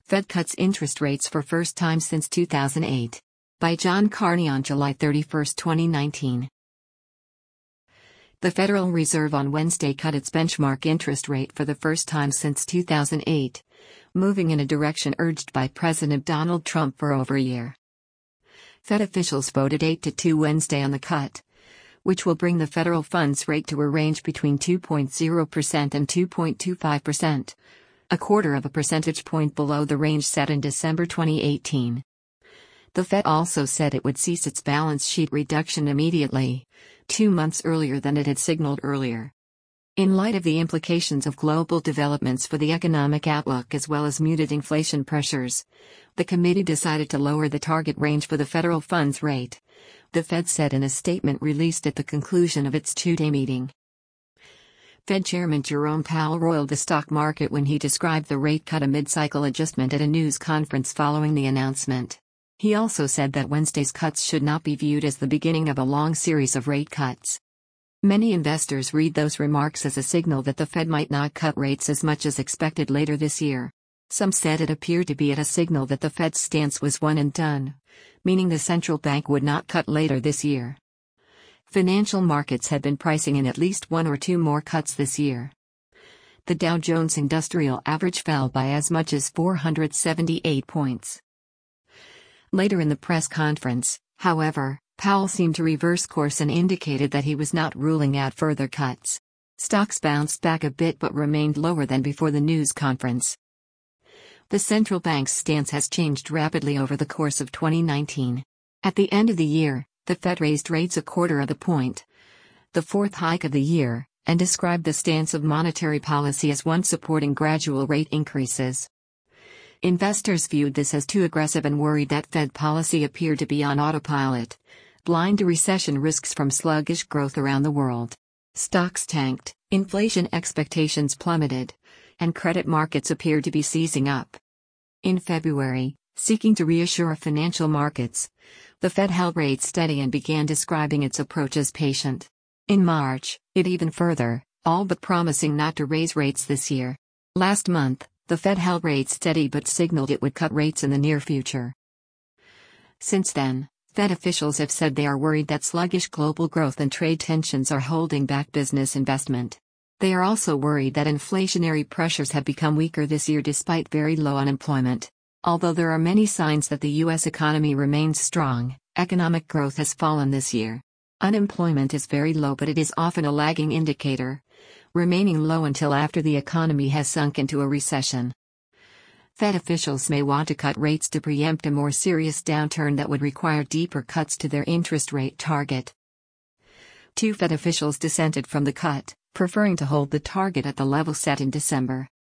Fed cuts interest rates for first time since 2008. By John Carney on July 31, 2019. The Federal Reserve on Wednesday cut its benchmark interest rate for the first time since 2008, moving in a direction urged by President Donald Trump for over a year. Fed officials voted 8-2 Wednesday on the cut, which will bring the federal funds rate to a range between 2.0% and 2.25%, a quarter of a percentage point below the range set in December 2018. The Fed also said it would cease its balance sheet reduction immediately, 2 months earlier than it had signaled earlier. In light of the implications of global developments for the economic outlook as well as muted inflation pressures, the committee decided to lower the target range for the federal funds rate, the Fed said in a statement released at the conclusion of its two-day meeting. Fed Chairman Jerome Powell roiled the stock market when he described the rate cut a mid-cycle adjustment at a news conference following the announcement. He also said that Wednesday's cuts should not be viewed as the beginning of a long series of rate cuts. Many investors read those remarks as a signal that the Fed might not cut rates as much as expected later this year. Some said it appeared to be a signal that the Fed's stance was one and done, meaning the central bank would not cut later this year. Financial markets had been pricing in at least 1 or 2 more cuts this year. The Dow Jones Industrial Average fell by as much as 478 points. Later in the press conference, however, Powell seemed to reverse course and indicated that he was not ruling out further cuts. Stocks bounced back a bit but remained lower than before the news conference. The central bank's stance has changed rapidly over the course of 2019. At the end of the year, the Fed raised rates a quarter of a point, the 4th hike of the year, and described the stance of monetary policy as one supporting gradual rate increases. Investors viewed this as too aggressive and worried that Fed policy appeared to be on autopilot, blind to recession risks from sluggish growth around the world. Stocks tanked, inflation expectations plummeted, and credit markets appeared to be seizing up. In February, seeking to reassure financial markets, the Fed held rates steady and began describing its approach as patient. In March, it even further, all but promising not to raise rates this year. Last month, the Fed held rates steady but signaled it would cut rates in the near future. Since then, Fed officials have said they are worried that sluggish global growth and trade tensions are holding back business investment. They are also worried that inflationary pressures have become weaker this year despite very low unemployment. Although there are many signs that the U.S. economy remains strong, economic growth has fallen this year. Unemployment is very low, but it is often a lagging indicator, remaining low until after the economy has sunk into a recession. Fed officials may want to cut rates to preempt a more serious downturn that would require deeper cuts to their interest rate target. 2 Fed officials dissented from the cut, preferring to hold the target at the level set in December.